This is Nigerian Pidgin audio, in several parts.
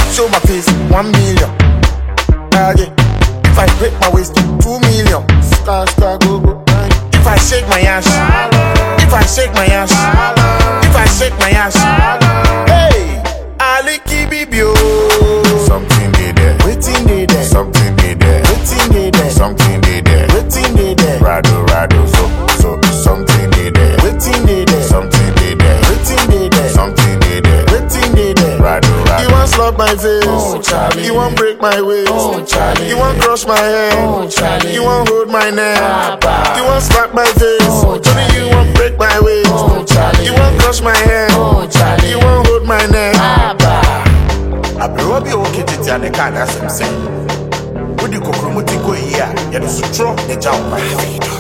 show my face, 1 million. Yeah. If I break my waist, 2 million. Star, go, go. If I shake my ass, if I shake my ass, if I shake my ass, hey, Ali Kibibio. Something they there, Waiting they there, something they there, waiting they there, something they there, waiting they there, rado, so, something they there, waiting they there, something they there, waiting they there, something they there, waiting they there. rado. You want slap my face, Oh, Charlie. You want break my waist, Oh, Charlie. You want crush my head, Oh, Charlie. You want hold my neck, Papa. You want slap my face, Oh, Charlie. You want break my waist, Oh, Charlie. You want crush my head, Oh, Charlie. You want hold my neck. Papa. Abro bi o kiti ane ka na asem se. Wodi kokromoti go yi a, ye do sutro ne ja o ba.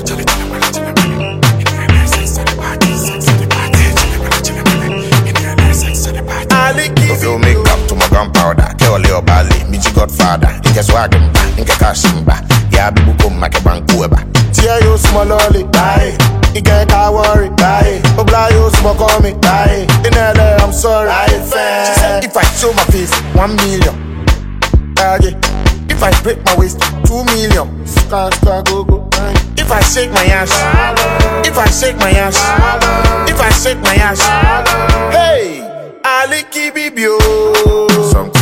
If you make up to my gunpowder, tell your bally, me Godfather, in case wagon, in case Kashimba, yeah, be book make a bankueba. Tia yo small lolly, bye. Ike ka worry, bye. Obla yo small call me, bye. In LA, I'm sorry, she said, if I show my face, 1 million. Yeah. If I break my waist, 2 million. Star, go, go. If I shake my ass, if I shake my ass, if I shake my ass, hey, Ali Kibibio. Something